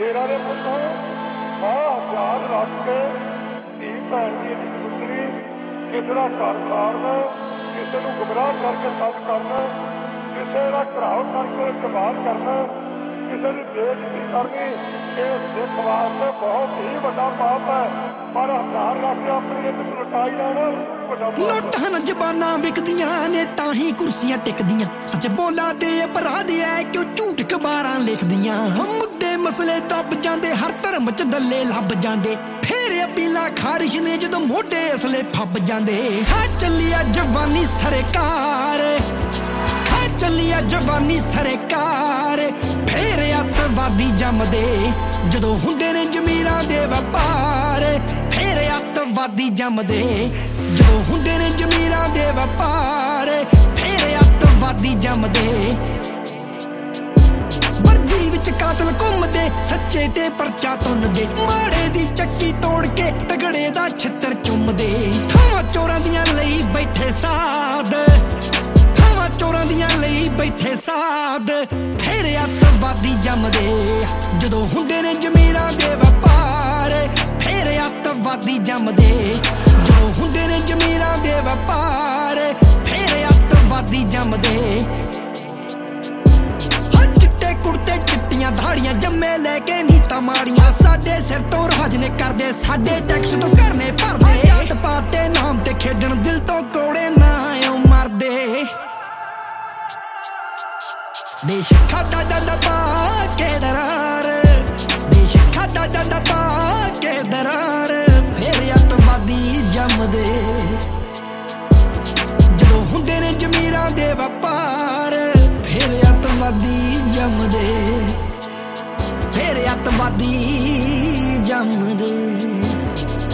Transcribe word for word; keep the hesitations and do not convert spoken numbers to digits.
ਸ਼ੇਰਾਂ ਦੇ ਪੁੱਤੋਂ ਆਹ ਹਥਿਆਰ ਰੱਖ ਕੇ ਧੀ ਭੈਣ ਦੀ ਪੁੱਤਰੀ ਕਿਸੇ ਦਾ ਘਰ ਸਾੜਨਾ, ਕਿਸੇ ਨੂੰ ਗੁੰਮਰਾਹ ਕਰਕੇ ਸੱਚ ਕਰਨਾ, ਕਿਸੇ ਦਾ ਘਰਾਓ ਕਰਕੇ ਇਸਤੇਮਾਲ ਕਰਨਾ, ਕਿਸੇ ਦੀ ਬੇਇੱਜ਼ਤੀ ਕਰਨੀ, ਇਹ ਸਿੱਖ ਵਾਸਤੇ ਬਹੁਤ ਹੀ ਵੱਡਾ ਪਾਪ ਹੈ। ਪਰ ਹਥਿਆਰ ਰੱਖ ਕੇ ਆਪਣੀ ਇੱਕ ਲੁਟਾਈ ਲੈਣਾ ਨੋਟਾਂ ਨਾਲ ਜ਼ਬਾਨਾਂ ਵਿਕਦੀਆਂ ਨੇ ਤਾਂ ਹੀ ਕੁਰਸੀਆਂ ਟਿਕਦੀਆਂ। ਸੱਚ ਬੋਲਾਂ ਦੇ ਅਪਰਾਧ ਐ ਕਿਉਂ ਝੂਠ ਅਖਬਾਰਾਂ ਲਿਖਦੀਆਂ। ਮੁੱਦੇ ਮਸਲੇ ਦੱਬ ਜਾਂਦੇ, ਹਰ ਧਰਮ ਚ ਦੱਲੇ ਲੱਭ ਜਾਂਦੇ। ਫੇਰ ਅਪੀਲਾਂ ਖਾਰਿਸ਼ ਨੇ ਜਦੋਂ ਮੋਢੇ ਅਸਲੇ ਫੱਬ ਜਾਂਦੇ। ਖਾ ਚੱਲਿਆ ਜਵਾਨੀ ਸਰਕਾਰ, ਖਾ ਚੱਲਿਆ ਜਵਾਨੀ ਸਰਕਾਰ। ਫੇਰ ਅੱਤਵਾਦੀ ਜੰਮਦੇ ਜਦੋਂ ਹੁੰਦੇ ਨੇ ਜ਼ਮੀਰਾਂ ਦੇ ਵਪਾਰ। ਫੇਰ ਅੱਤਵਾਦੀ ਜੰਮਦੇ ਜਦੋਂ ਹੁੰਦੇ ਨੇ ਜ਼ਮੀਰਾਂ ਦੇ ਵਪਾਰ। ਫੇਰ ਅੱਤਵਾਦੀ ਜੰਮਦੇ ਵਰਦੀ ਵਿੱਚ ਕਾਤਲ ਘੁੰਮਦੇ, ਸੱਚੇ ਤੇ ਪਰਚਾ ਤੁੰਨਦੇ। ਮਾੜੇ ਦੀ ਚੱਕੀ ਤੋੜ ਕੇ ਤਗੜੇ ਦਾ ਛਿੱਤਰ ਚੁੰਮਦੇ। ਥਾਵਾਂ ਚੋਰਾਂ ਦੀਆਂ ਲਈ ਬੈਠੇ ਸਾਧ, ਥਾਵਾਂ ਚੋਰਾਂ ਦੀਆਂ ਲਈ ਬੈਠੇ ਸਾਧ। ਫੇਰ ਅੱਤਵਾਦੀ ਜੰਮਦੇ ਜਦੋਂ ਹੁੰਦੇ ਨੇ ਜ਼ਮੀਰਾਂ ਦੇ ਵਪਾਰ। ਫੇਰ ਅੱਤਵਾਦੀ ਜੰਮਦੇ ਜਦੋਂ ਹੁੰਦੇ ਨੇ ਜ਼ਮੀਰਾਂ ਦੇ ਵਪਾਰ। ਫੇਰ ਅੱਤਵਾਦੀ ਜੰਮਦੇ ਹਾਂ ਚਿੱਟੇ ਕੁੜਤੇ ਚਿੱਟੀਆਂ ਦਾੜੀਆਂ, ਜੰਮੇ ਲੈ ਕੇ ਨੀਤਾਂ ਮਾੜੀਆਂ। ਸਾਡੇ ਸਿਰ ਤੋਂ ਰਾਜ ਨੇ ਕਰਦੇ, ਸਾਡੇ ਟੈਕਸ ਤੋਂ ਕਰਨੇ ਭਰਦੇ। ਜਾਤ ਪਾਤ ਦੇ ਨਾਮ ਤੇ ਖੇਡਣ, ਦਿਲ ਤੋਂ ਕੋੜੇ ਨਾ ਓ ਮਰਦੇ। ਦੇਸ਼ ਖਾਦਾ ਜਾਂਦਾ ਪਾ ਕੇ ਦਰਾਰ, ਦੇਸ਼ ਖਾਦਾ ਜਾਂਦਾ ਪਾ ਕੇ ਦਰਾਰ। ਫੇਰ ਅੱਤਵਾਦੀ ਜੰਮਦੇ ਜਦੋਂ ਹੁੰਦੇ ਨੇ ਜ਼ਮੀਰਾਂ ਦੇ ਵਪਾਰ। ਫੇਰ ਅੱਤਵਾਦੀ ਜੰਮਦੇ, ਫੇਰ ਅੱਤਵਾਦੀ ਜੰਮਦੇ।